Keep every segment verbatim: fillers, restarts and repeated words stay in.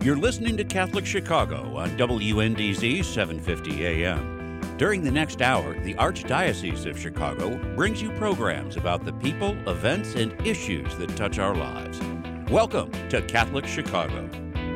You're listening to Catholic Chicago on W N D Z seven fifty A M. During the next hour, the Archdiocese of Chicago brings you programs about the people, events, and issues that touch our lives. Welcome to Catholic Chicago.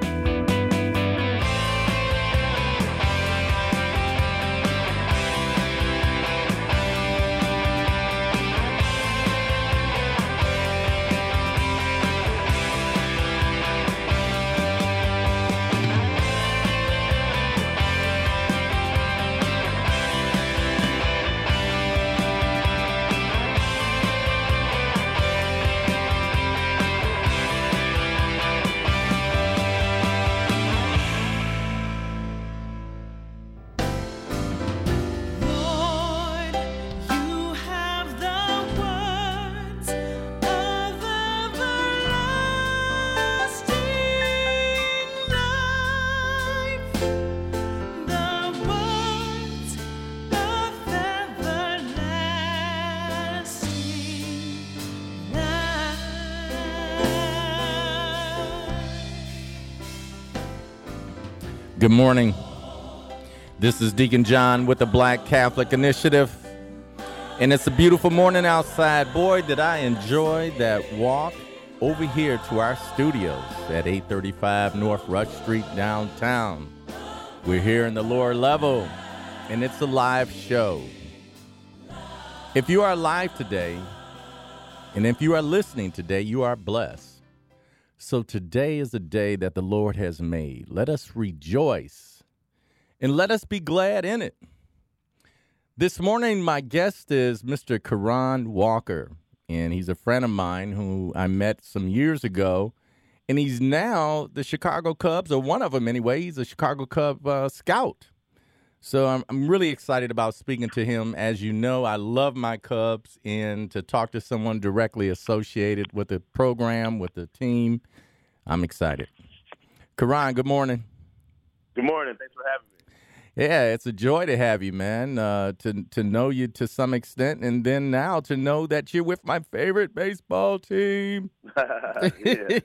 Good morning. This is Deacon John with the Black Catholic Initiative, and it's a beautiful morning outside. Boy, did I enjoy that walk over here to our studios at eight thirty-five North Rush Street downtown. We're here in the lower level, and it's a live show. If you are live today, and if you are listening today, you are blessed. So today is a day that the Lord has made. Let us rejoice and let us be glad in it. This morning, my guest is Mister Karan Walker, and he's a friend of mine who I met some years ago, and he's now the Chicago Cubs, or one of them anyway. He's a Chicago Cub uh, scout. So I'm, I'm really excited about speaking to him. As you know, I love my Cubs, and to talk to someone directly associated with the program, with the team, I'm excited. Karan, good morning. Good morning. Thanks for having me. Yeah, it's a joy to have you, man, uh, to to know you to some extent, and then now to know that you're with my favorite baseball team. and,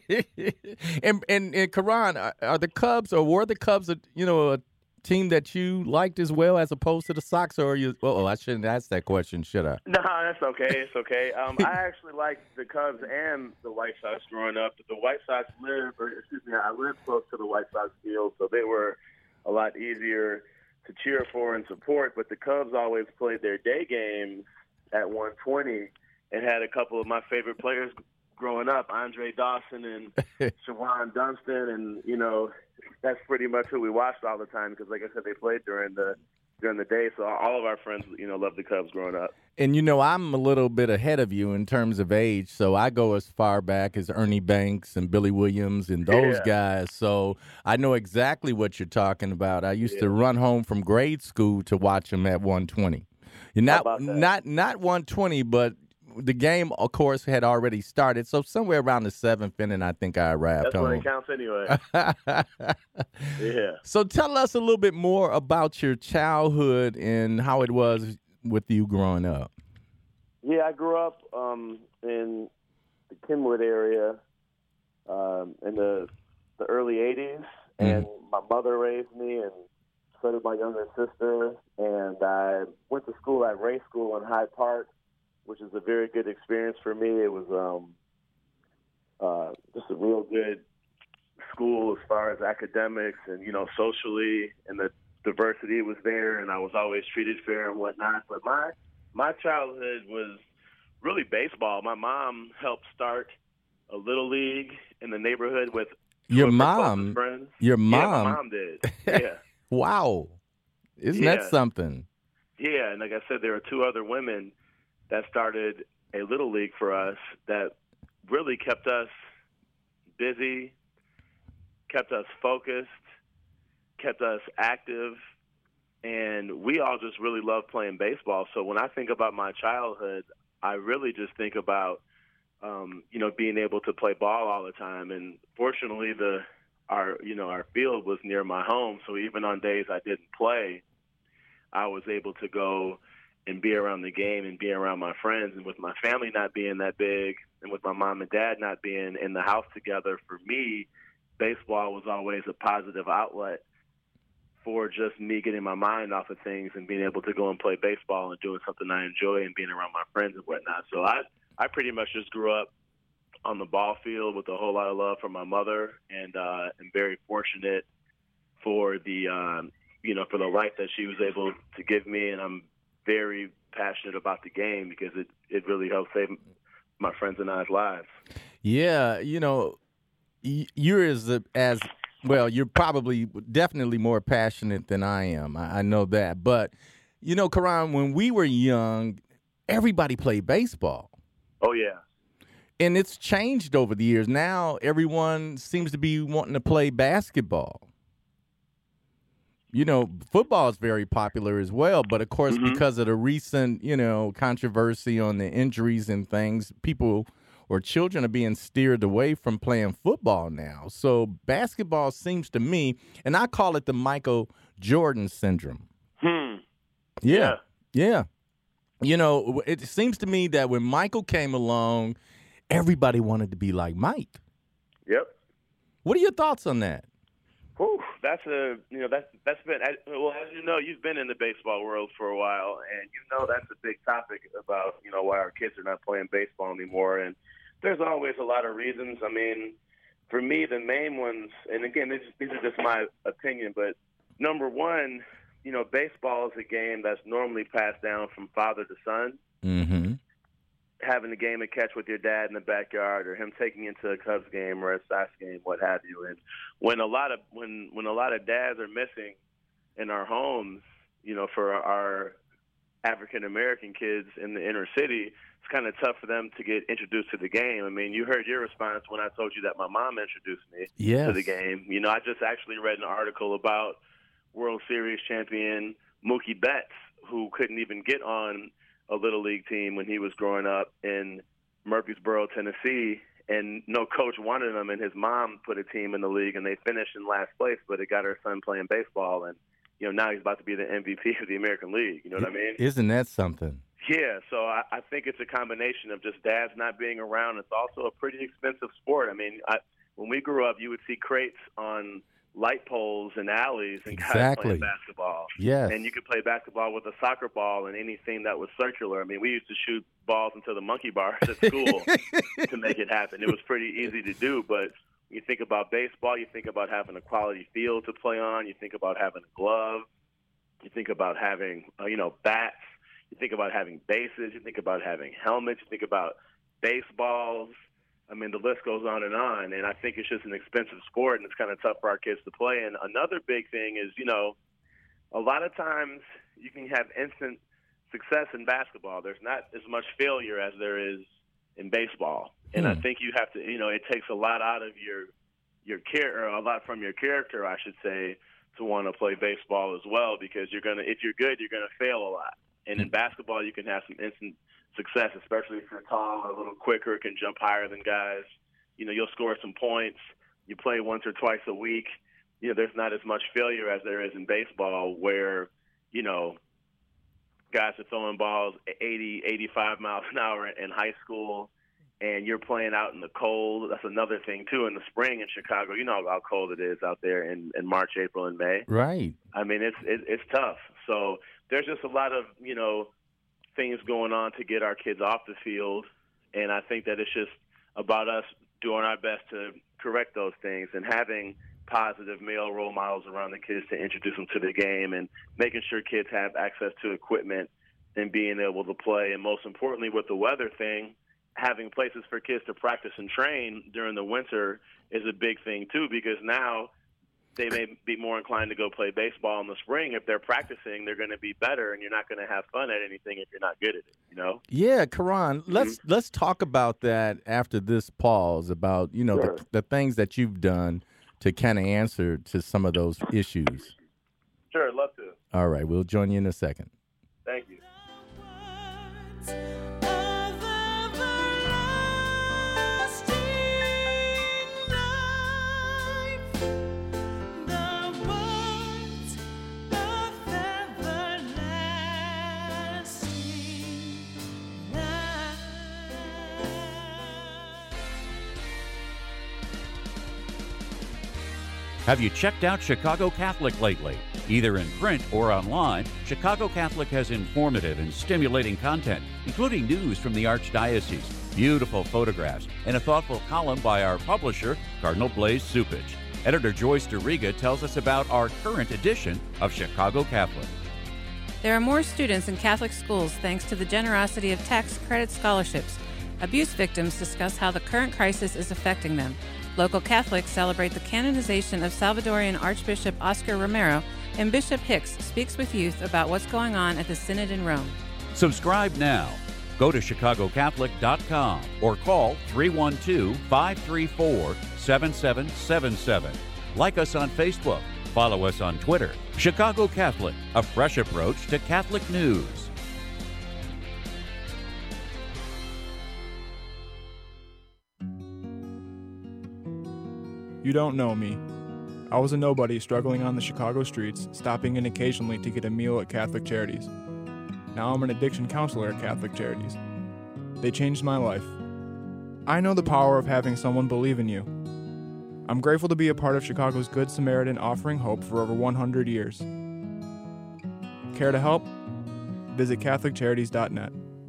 and, and Karan, are, are the Cubs, or were the Cubs, a, you know, a team that you liked as well as opposed to the Sox, or are you? Oh, I shouldn't ask that question, should I? No, that's okay. It's okay. Um, I actually liked the Cubs and the White Sox growing up. The White Sox lived, or excuse me, I lived close to the White Sox field, so they were a lot easier to cheer for and support. But the Cubs always played their day games at one twenty and had a couple of my favorite players growing up, Andre Dawson and Shawan Dunston, and you know. That's pretty much who we watched all the time because, like I said, they played during the during the day. So all of our friends, you know, loved the Cubs growing up. And, you know, I'm a little bit ahead of you in terms of age. So I go as far back as Ernie Banks and Billy Williams and those yeah. guys. So I know exactly what you're talking about. I used yeah. to run home from grade school to watch them at one twenty. Not, not, not one twenty, but the game, of course, had already started, so somewhere around the seventh inning, I think I arrived That's home. That's when it counts anyway. yeah. So tell us a little bit more about your childhood and how it was with you growing up. Yeah, I grew up um, in the Kenwood area um, in the the early eighties, mm-hmm. and my mother raised me, and so did my younger sister, and I went to school at Ray School in Hyde Park, which is a very good experience for me. It was um, uh, just a real good school as far as academics and, you know, socially, and the diversity was there, and I was always treated fair and whatnot. But my my childhood was really baseball. My mom helped start a little league in the neighborhood with your mom. Friends. Your mom. Yeah, my mom did. Yeah. Wow. Isn't yeah. that something? Yeah, and like I said, there were two other women that started a little league for us that really kept us busy, kept us focused, kept us active, and we all just really loved playing baseball. So when I think about my childhood, I really just think about, um, you know, being able to play ball all the time. And fortunately, the our you know our field was near my home, so even on days I didn't play, I was able to go and be around the game and be around my friends. And with my family not being that big and with my mom and dad not being in the house together, for me, baseball was always a positive outlet for just me getting my mind off of things and being able to go and play baseball and doing something I enjoy and being around my friends and whatnot. So I, I pretty much just grew up on the ball field with a whole lot of love from my mother, and uh, am very fortunate for the, um, you know, for the life that she was able to give me. And I'm very passionate about the game because it, it really helps save my friends and I's lives. Yeah, you know, you're as as well. You're probably definitely more passionate than I am. I, I know that, but you know, Karan, when we were young, everybody played baseball. Oh yeah, and it's changed over the years. Now everyone seems to be wanting to play basketball. You know, football is very popular as well, but of course, mm-hmm. because of the recent, you know, controversy on the injuries and things, people or children are being steered away from playing football now. So basketball seems to me, and I call it the Michael Jordan syndrome. Hmm. Yeah. Yeah. yeah. You know, it seems to me that when Michael came along, everybody wanted to be like Mike. Yep. What are your thoughts on that? Whew, that's a you know that's that's been well, as you know, you've been in the baseball world for a while, and you know that's a big topic about you know why our kids are not playing baseball anymore. And there's always a lot of reasons. I mean, for me, the main ones, and again, these, these are just my opinion, but number one, you know, baseball is a game that's normally passed down from father to son. Mm-hmm. Having a game of catch with your dad in the backyard, or him taking you to a Cubs game or a Sox game, what have you. And when a lot of when when a lot of dads are missing in our homes, you know, for our African American kids in the inner city, it's kind of tough for them to get introduced to the game. I mean, you heard your response when I told you that my mom introduced me yes. to the game. You know, I just actually read an article about World Series champion Mookie Betts, who couldn't even get on a Little League team when he was growing up in Murfreesboro, Tennessee, and no coach wanted him, and his mom put a team in the league, and they finished in last place, but it got her son playing baseball, and, you know, now he's about to be the M V P of the American League. You know what I mean? Isn't that something? Yeah, so I, I think it's a combination of just dads not being around. It's also a pretty expensive sport. I mean, I, when we grew up, you would see crates on light poles and alleys and exactly. guys playing basketball. Yes. And you could play basketball with a soccer ball and anything that was circular. I mean, we used to shoot balls into the monkey bars at school to make it happen. It was pretty easy to do, but you think about baseball, you think about having a quality field to play on, you think about having a glove, you think about having, uh, you know, bats, you think about having bases, you think about having helmets, you think about baseballs. I mean, the list goes on and on, and I think it's just an expensive sport, and it's kind of tough for our kids to play. And another big thing is, you know, a lot of times you can have instant success in basketball. There's not as much failure as there is in baseball. And hmm. I think you have to, you know, it takes a lot out of your your character, a lot from your character, I should say, to want to play baseball as well, because you're going to, if you're good, you're going to fail a lot. And in basketball, you can have some instant success, especially if you're tall, a little quicker, can jump higher than guys. You know, you'll score some points. You play once or twice a week. You know, there's not as much failure as there is in baseball where, you know, guys are throwing balls eighty, eighty-five miles an hour in high school, and you're playing out in the cold. That's another thing, too, in the spring in Chicago. You know how cold it is out there in, in March, April, and May. Right. I mean, it's it, it's tough. So there's just a lot of, you know, things going on to get our kids off the field, and I think that it's just about us doing our best to correct those things and having positive male role models around the kids to introduce them to the game, and making sure kids have access to equipment and being able to play. And most importantly, with the weather thing, having places for kids to practice and train during the winter is a big thing too, because now they may be more inclined to go play baseball in the spring. If they're practicing, they're going to be better, and you're not going to have fun at anything if you're not good at it, you know? Yeah, Karan, let's Mm-hmm. let's talk about that after this pause, about, you know, Sure. the, the things that you've done to kind of answer to some of those issues. Sure, I'd love to. All right, we'll join you in a second. Thank you. Have you checked out Chicago Catholic lately? Either in print or online, Chicago Catholic has informative and stimulating content, including news from the Archdiocese, beautiful photographs, and a thoughtful column by our publisher, Cardinal Blaise Cupich. Editor Joyce DeRiga tells us about our current edition of Chicago Catholic. There are more students in Catholic schools thanks to the generosity of tax credit scholarships. Abuse victims discuss how the current crisis is affecting them. Local Catholics celebrate the canonization of Salvadorian Archbishop Oscar Romero, and Bishop Hicks speaks with youth about what's going on at the Synod in Rome. Subscribe now. Go to chicago catholic dot com or call three one two, five three four, seven seven seven seven. Like us on Facebook. Follow us on Twitter. Chicago Catholic, a fresh approach to Catholic news. You don't know me. I was a nobody struggling on the Chicago streets, stopping in occasionally to get a meal at Catholic Charities. Now I'm an addiction counselor at Catholic Charities. They changed my life. I know the power of having someone believe in you. I'm grateful to be a part of Chicago's Good Samaritan offering hope for over one hundred years. Care to help? Visit catholic charities dot net.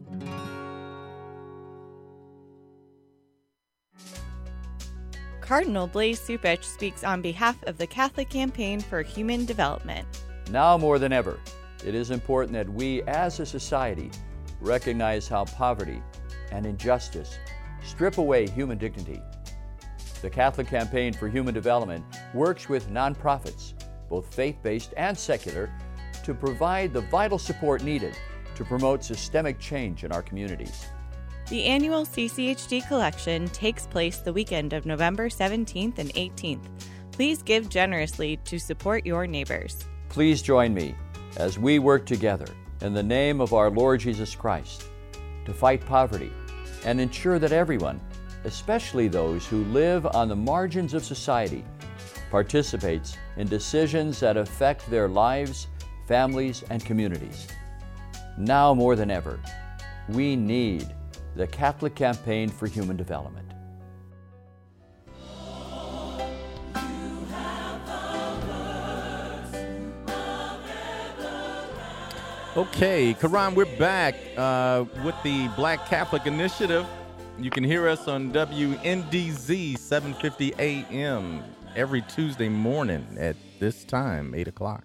Cardinal Blaise Cupich speaks on behalf of the Catholic Campaign for Human Development. Now more than ever, it is important that we as a society recognize how poverty and injustice strip away human dignity. The Catholic Campaign for Human Development works with nonprofits, both faith-based and secular, to provide the vital support needed to promote systemic change in our communities. The annual C C H D collection takes place the weekend of November seventeenth and eighteenth. Please give generously to support your neighbors. Please join me as we work together in the name of our Lord Jesus Christ to fight poverty and ensure that everyone, especially those who live on the margins of society, participates in decisions that affect their lives, families, and communities. Now more than ever, we need the Catholic Campaign for Human Development. Okay, Karan, we're back uh, with the Black Catholic Initiative. You can hear us on W N D Z seven fifty A M every Tuesday morning at this time, eight o'clock.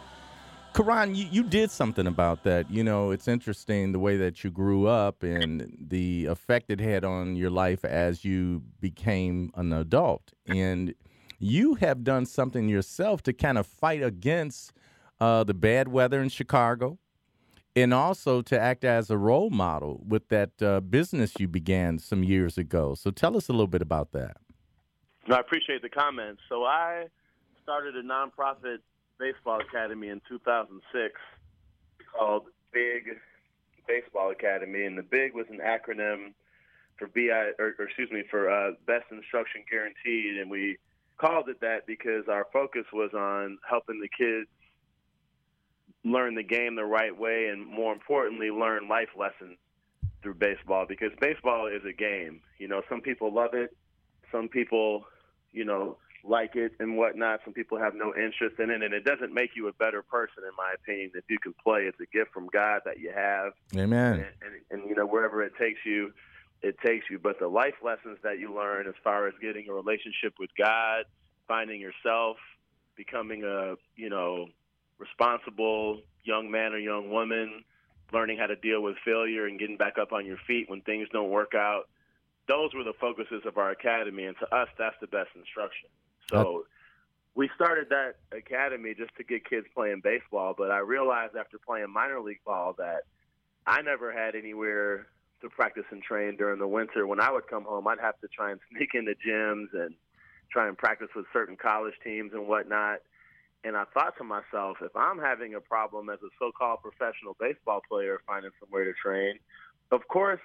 Karan, you, you did something about that. You know, it's interesting the way that you grew up and the effect it had on your life as you became an adult. And you have done something yourself to kind of fight against uh, the bad weather in Chicago and also to act as a role model with that uh, business you began some years ago. So tell us a little bit about that. I appreciate the comments. So I started a nonprofit baseball academy in two thousand six called Big Baseball Academy, and the Big was an acronym for B I, or, or excuse me, for uh, Best Instruction Guaranteed, and we called it that because our focus was on helping the kids learn the game the right way, and more importantly, learn life lessons through baseball. Because baseball is a game. You know, some people love it, some people, you know, like it and whatnot. Some people have no interest in it, and it doesn't make you a better person, in my opinion. If you can play, it's a gift from God that you have. Amen. And, and, and you know, wherever it takes you, it takes you. But the life lessons that you learn as far as getting a relationship with God, finding yourself, becoming a, you know, responsible young man or young woman, learning how to deal with failure and getting back up on your feet when things don't work out, those were the focuses of our academy, and to us, that's the best instruction. So we started that academy just to get kids playing baseball, but I realized after playing minor league ball that I never had anywhere to practice and train during the winter. When I would come home, I'd have to try and sneak into gyms and try and practice with certain college teams and whatnot. And I thought to myself, if I'm having a problem as a so-called professional baseball player finding somewhere to train, of course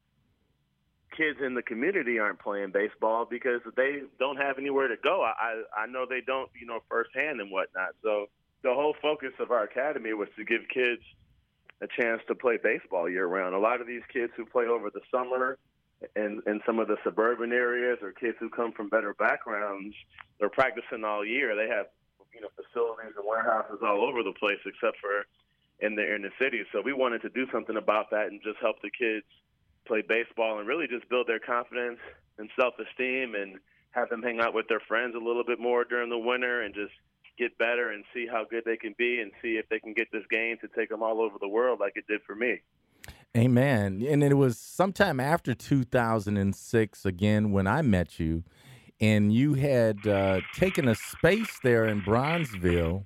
kids in the community aren't playing baseball because they don't have anywhere to go. I, I know they don't, you know, firsthand and whatnot. So the whole focus of our academy was to give kids a chance to play baseball year-round. A lot of these kids who play over the summer in, in some of the suburban areas or kids who come from better backgrounds, they're practicing all year. They have, you know, facilities and warehouses all over the place except for in the inner city. So we wanted to do something about that and just help the kids play baseball and really just build their confidence and self-esteem and have them hang out with their friends a little bit more during the winter and just get better and see how good they can be and see if they can get this game to take them all over the world like it did for me. Amen. And it was sometime after two thousand six, again, when I met you, and you had uh, taken a space there in Bronzeville,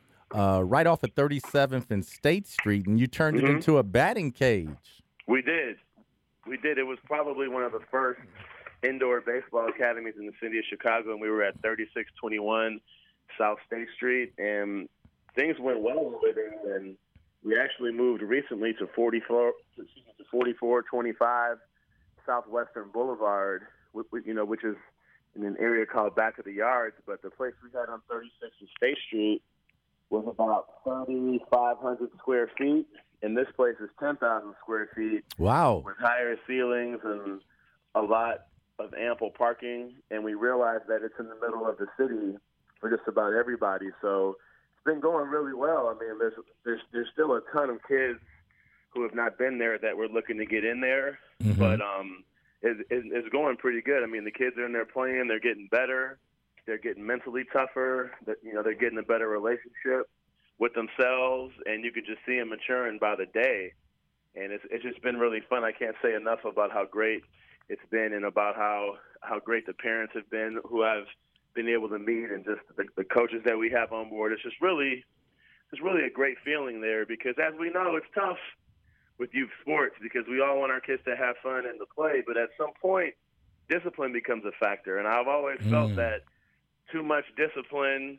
uh, right off of thirty-seventh and State Street, and you turned mm-hmm. it into a batting cage. We did. We did. It was probably one of the first indoor baseball academies in the city of Chicago, and we were at thirty-six twenty-one South State Street, and things went well over there, and we actually moved recently to forty-four, to forty-four twenty-five Southwestern Boulevard, you know, which is in an area called Back of the Yards. But the place we had on thirty-six and State Street was about thirty-five hundred square feet, and this place is ten thousand square feet. Wow. With higher ceilings and a lot of ample parking. And we realized that it's in the middle of the city for just about everybody. So it's been going really well. I mean, there's there's there's still a ton of kids who have not been there that we're looking to get in there, mm-hmm. but um, it, it, it's going pretty good. I mean, the kids are in there playing, they're getting better, they're getting mentally tougher, that you know, they're getting a better relationship with themselves, and you could just see them maturing by the day. And it's it's just been really fun. I can't say enough about how great it's been and about how how great the parents have been who I've been able to meet, and just the, the coaches that we have on board. It's just really, it's really a great feeling there, because as we know, it's tough with youth sports because we all want our kids to have fun and to play, but at some point, discipline becomes a factor. And I've always mm. felt that too much discipline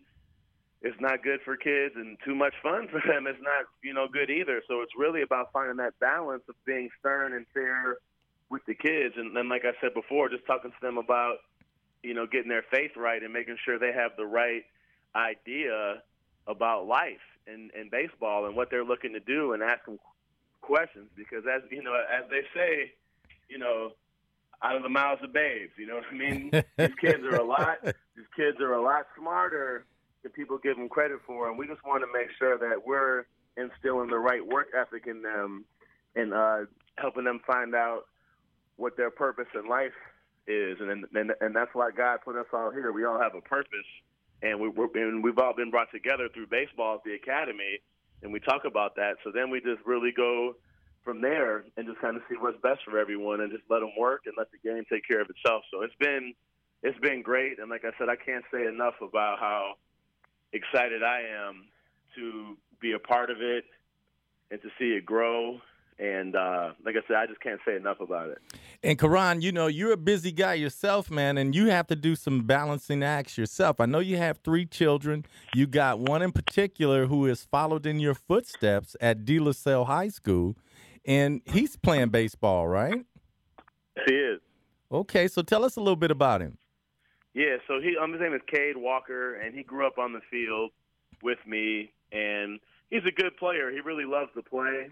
is not good for kids, and too much fun for them is not, you know, good either. So it's really about finding that balance of being stern and fair with the kids. And then, like I said before, just talking to them about, you know, getting their faith right and making sure they have the right idea about life and, and baseball and what they're looking to do, and ask them questions, because as you know, as they say, you know, out of the mouths of babes, you know what I mean? These kids are a lot, these kids are a lot smarter than people give them credit for, and we just want to make sure that we're instilling the right work ethic in them and uh, helping them find out what their purpose in life is, and and and that's why God put us all here. We all have a purpose, and we we're, and we've all been brought together through baseball at the academy, and we talk about that. So then we just really go from there and just kind of see what's best for everyone, and just let them work and let the game take care of itself. So it's been it's been great, and like I said, I can't say enough about how excited I am to be a part of it and to see it grow. And uh, like I said, I just can't say enough about it. And Karan, you know, you're a busy guy yourself, man, and you have to do some balancing acts yourself. I know you have three children. You got one in particular who has followed in your footsteps at De La Salle High School, and he's playing baseball, right? He is. Okay, so tell us a little bit about him. Yeah, so he um, his name is Cade Walker, and he grew up on the field with me, and he's a good player. He really loves to play.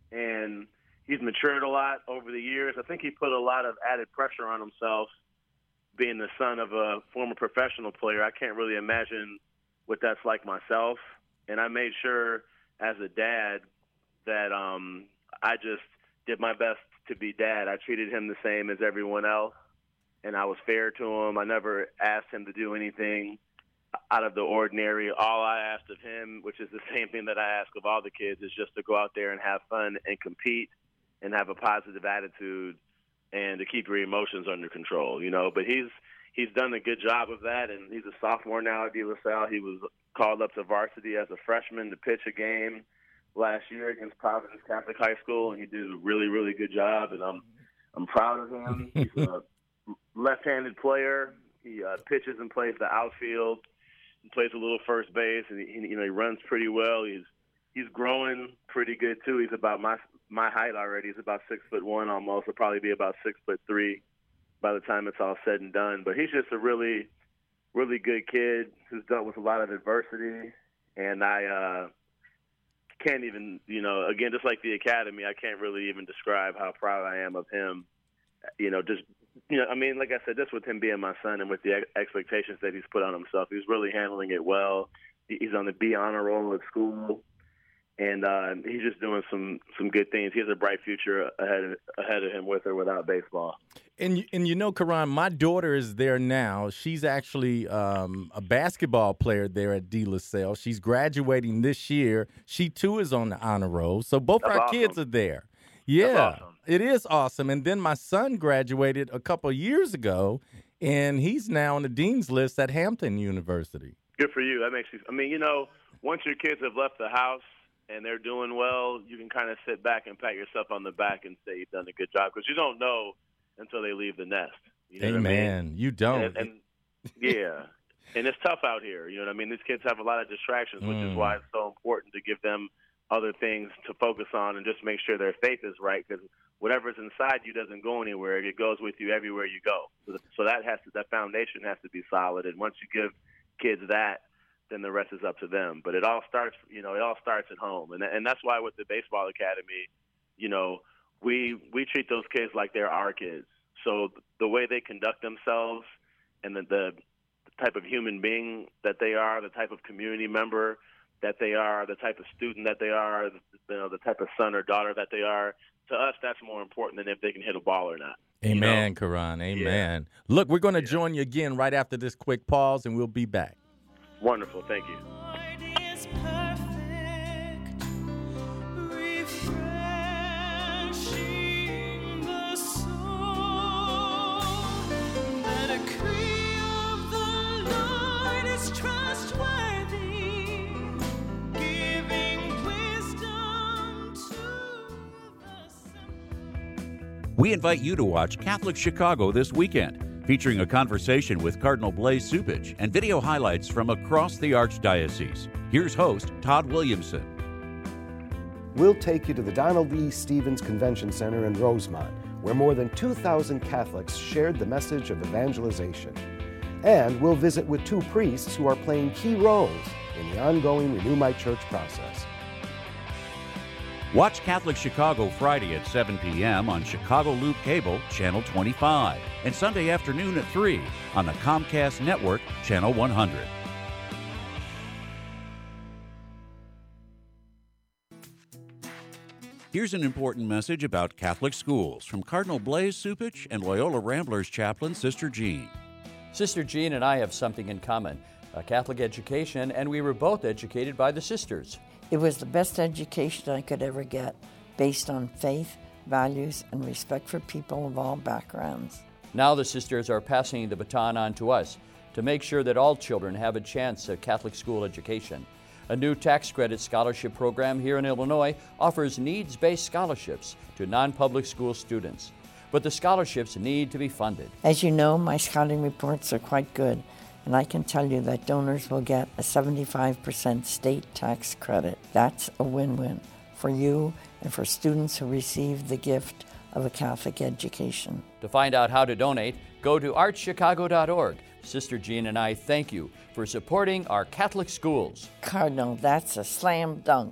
And he's matured a lot over the years. I think he put a lot of added pressure on himself being the son of a former professional player. I can't really imagine what that's like myself. And I made sure as a dad that um, I just did my best to be dad. I treated him the same as everyone else, and I was fair to him. I never asked him to do anything out of the ordinary. All I asked of him, which is the same thing that I ask of all the kids, is just to go out there and have fun and compete and have a positive attitude and to keep your emotions under control, you know. But he's he's done a good job of that, and he's a sophomore now at De La Salle. He was called up to varsity as a freshman to pitch a game last year against Providence Catholic High School, and he did a really, really good job, and I'm I'm proud of him. He's a left-handed player. He uh, pitches and plays the outfield. He plays a little first base, and he, you know, he runs pretty well. He's he's growing pretty good too. He's about my my height already. He's about six foot one almost. He'll probably be about six foot three by the time it's all said and done. But he's just a really, really good kid who's dealt with a lot of adversity, and I uh, can't even, you know, again, just like the academy, I can't really even describe how proud I am of him you know, just, you know, I mean, like I said, just with him being my son and with the ex- expectations that he's put on himself, he's really handling it well. He's on the B honor roll at school, and uh, he's just doing some, some good things. He has a bright future ahead ahead of him with or without baseball. And and you know, Karan, my daughter is there now. She's actually um, a basketball player there at De La Salle. She's graduating this year. She too is on the honor roll. So both That's our awesome. kids are there. Yeah, That's awesome. It is awesome. And then my son graduated a couple of years ago, and he's now on the dean's list at Hampton University. Good for you. That makes you. I mean, you know, once your kids have left the house and they're doing well, you can kind of sit back and pat yourself on the back and say you've done a good job, because you don't know until they leave the nest. You know Amen. what I mean? You don't. And, and yeah, and it's tough out here. You know what I mean? These kids have a lot of distractions, which Mm. is why it's so important to give them other things to focus on and just make sure their faith is right, because whatever's inside you doesn't go anywhere. It goes with you everywhere you go. So, the, so that has to, that foundation has to be solid. And once you give kids that, then the rest is up to them. But it all starts, you know, it all starts at home. And and that's why with the baseball academy, you know, we we treat those kids like they're our kids. So the way they conduct themselves and the, the type of human being that they are, the type of community member that they are, the type of student that they are, you know, the type of son or daughter that they are, to us, that's more important than if they can hit a ball or not. Amen, you know? Karan. Amen. Yeah. Look, we're going to yeah. join you again right after this quick pause, and we'll be back. Wonderful. Thank you. We invite you to watch Catholic Chicago this weekend, featuring a conversation with Cardinal Blaise Cupich and video highlights from across the Archdiocese. Here's host Todd Williamson. We'll take you to the Donald E. Stevens Convention Center in Rosemont, where more than two thousand Catholics shared the message of evangelization. And we'll visit with two priests who are playing key roles in the ongoing Renew My Church process. Watch Catholic Chicago Friday at seven p.m. on Chicago Loop Cable, Channel twenty-five, and Sunday afternoon at three on the Comcast Network, Channel one hundred. Here's an important message about Catholic schools from Cardinal Blaise Cupich and Loyola Ramblers chaplain Sister Jean. Sister Jean and I have something in common, a Catholic education, and we were both educated by the sisters. It was the best education I could ever get, based on faith, values, and respect for people of all backgrounds. Now the sisters are passing the baton on to us to make sure that all children have a chance at Catholic school education. A new tax credit scholarship program here in Illinois offers needs-based scholarships to non-public school students. But the scholarships need to be funded. As you know, my scouting reports are quite good, and I can tell you that donors will get a seventy-five percent state tax credit. That's a win-win for you and for students who receive the gift of a Catholic education. To find out how to donate, go to arch chicago dot org. Sister Jean and I thank you for supporting our Catholic schools. Cardinal, that's a slam dunk.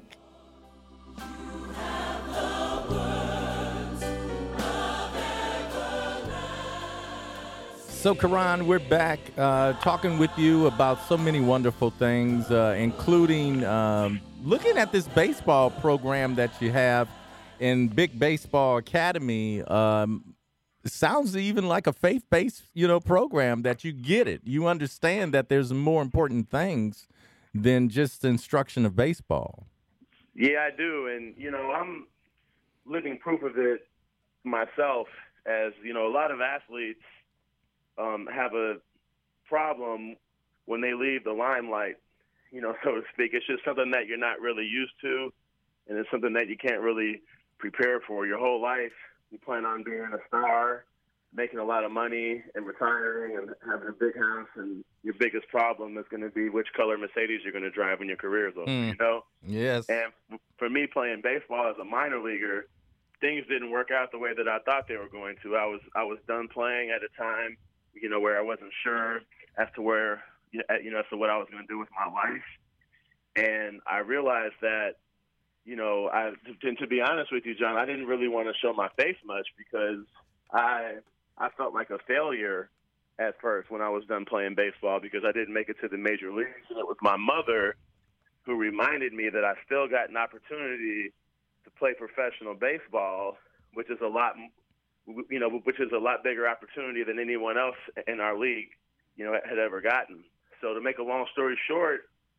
So, Karan, we're back uh, talking with you about so many wonderful things, uh, including um, looking at this baseball program that you have in Big Baseball Academy. Um, it sounds even like a faith-based, you know, program that you get it. You understand that there's more important things than just the instruction of baseball. Yeah, I do. And, you know, I'm living proof of it myself, as, you know, a lot of athletes Um, have a problem when they leave the limelight, you know, so to speak. It's just something that you're not really used to, and it's something that you can't really prepare for. Your whole life, you plan on being a star, making a lot of money, and retiring, and having a big house, and your biggest problem is going to be which color Mercedes you're going to drive when your career is over, mm. you know? Yes. And for me, playing baseball as a minor leaguer, things didn't work out the way that I thought they were going to. I was I was done playing at a time, you know, where I wasn't sure as to where, you know, as to what I was going to do with my life. And I realized that, you know, I, to, to be honest with you, John, I didn't really want to show my face much because, I I felt like a failure at first when I was done playing baseball because I didn't make it to the major leagues. And it was my mother who reminded me that I still got an opportunity to play professional baseball, which is a lot, you know, which is a lot bigger opportunity than anyone else in our league, you know, had ever gotten. So to make a long story short,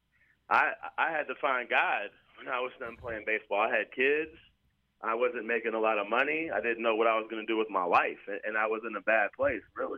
I I had to find God when I was done playing baseball. I had kids. I wasn't making a lot of money. I didn't know what I was going to do with my life, and I was in a bad place, really.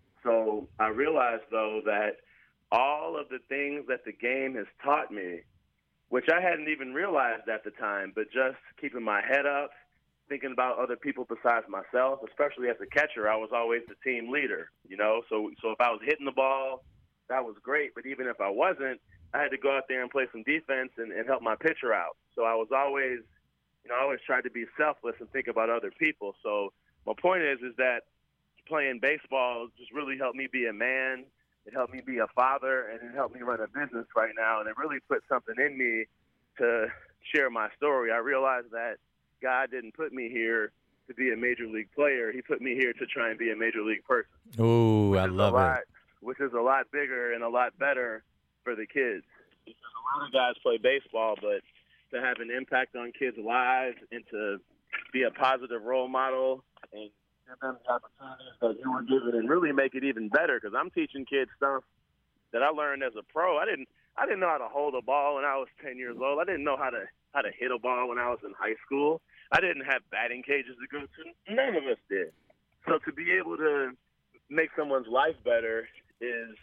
So I realized, though, that all of the things that the game has taught me, which I hadn't even realized at the time, but just keeping my head up, thinking about other people besides myself, especially as a catcher, I was always the team leader, you know. So, so if I was hitting the ball, that was great. But even if I wasn't, I had to go out there and play some defense and, and help my pitcher out. So I was always, you know, I always tried to be selfless and think about other people. So my point is, is that playing baseball just really helped me be a man. It helped me be a father, and it helped me run a business right now. And it really put something in me to share my story. I realized that God didn't put me here to be a major league player. He put me here to try and be a major league person. Oh, I love lot, it. Which is a lot bigger and a lot better for the kids. Because a lot of guys play baseball, but to have an impact on kids' lives and to be a positive role model and give them the opportunities that you were given and really make it even better, because I'm teaching kids stuff that I learned as a pro. I didn't I didn't know how to hold a ball when I was ten years old. I didn't know how to how to hit a ball when I was in high school. I didn't have batting cages to go to. None of us did. So to be able to make someone's life better is,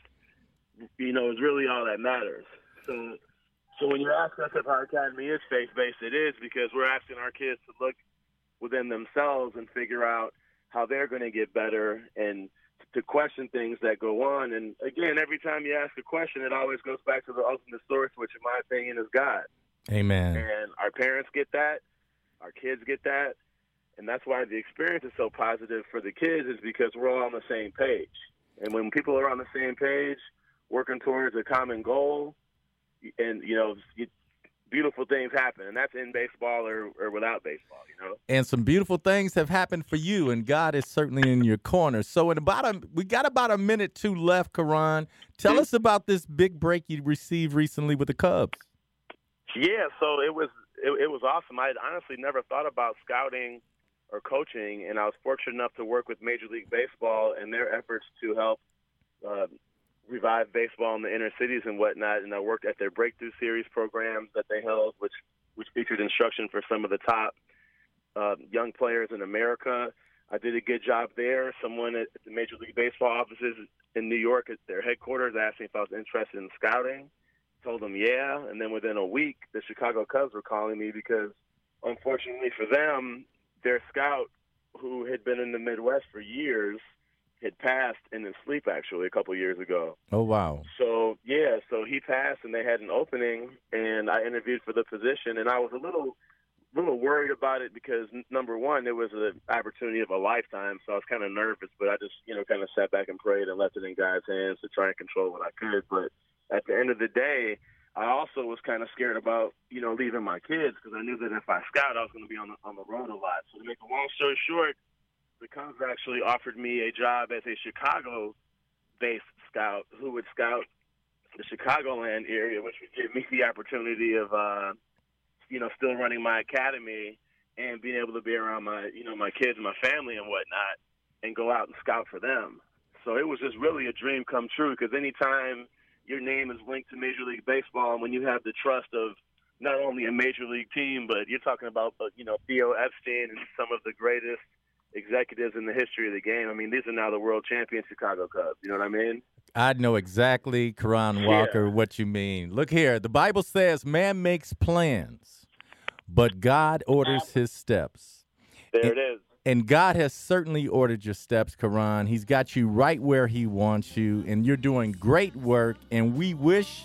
you know, is really all that matters. So so when you ask us if our academy is faith-based, it is, because we're asking our kids to look within themselves and figure out how they're going to get better and to question things that go on. And, again, every time you ask a question, it always goes back to the ultimate source, which, in my opinion, is God. Amen. And our parents get that. Our kids get that. And that's why the experience is so positive for the kids, is because we're all on the same page. And when people are on the same page, working towards a common goal, and, you know, you, beautiful things happen, and that's in baseball or, or without baseball, you know. And some beautiful things have happened for you, and God is certainly in your corner. So in about a, we got about a minute two left, Karan. Tell mm-hmm. us about this big break you received recently with the Cubs. Yeah, so it was it, it was awesome. I had honestly never thought about scouting or coaching, and I was fortunate enough to work with Major League Baseball and their efforts to help uh, revive baseball in the inner cities and whatnot. And I worked at their Breakthrough Series programs that they held, which which featured instruction for some of the top uh, young players in America. I did a good job there. Someone at the Major League Baseball offices in New York at their headquarters asked me if I was interested in scouting. Told them yeah, and then within a week, the Chicago Cubs were calling me because, unfortunately for them, their scout, who had been in the Midwest for years, had passed in his sleep, actually, a couple years ago. Oh, wow. So, yeah, so he passed, and they had an opening, and I interviewed for the position, and I was a little little worried about it because, n- number one, it was an opportunity of a lifetime, so I was kind of nervous, but I just, you know, kind of sat back and prayed and left it in God's hands to try and control what I could. But at the end of the day, I also was kind of scared about, you know, leaving my kids, because I knew that if I scout, I was going to be on the, on the road a lot. So to make a long story short, the Cubs actually offered me a job as a Chicago-based scout who would scout the Chicagoland area, which would give me the opportunity of, uh, you know, still running my academy and being able to be around my, you know, my kids and my family and whatnot, and go out and scout for them. So it was just really a dream come true, because anytime your name is linked to Major League Baseball, and when you have the trust of not only a Major League team, but you're talking about, you know, Theo Epstein and some of the greatest executives in the history of the game. I mean, these are now the world champion Chicago Cubs. You know what I mean? I know exactly, Karan Walker, yeah. what you mean. Look here. The Bible says man makes plans, but God orders his steps. There and, it is. And God has certainly ordered your steps, Karan. He's got you right where he wants you, and you're doing great work, and we wish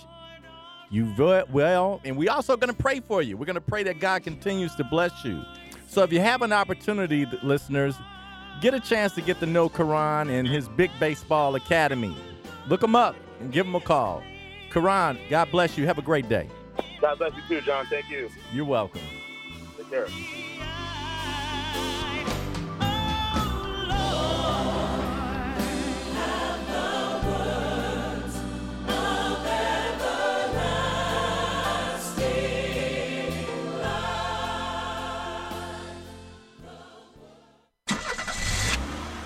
you well. And we also going to pray for you. We're going to pray that God continues to bless you. So if you have an opportunity, listeners, get a chance to get to know Karan and his Big Baseball Academy. Look him up and give him a call. Karan, God bless you. Have a great day. God bless you too, John. Thank you. You're welcome. Take care.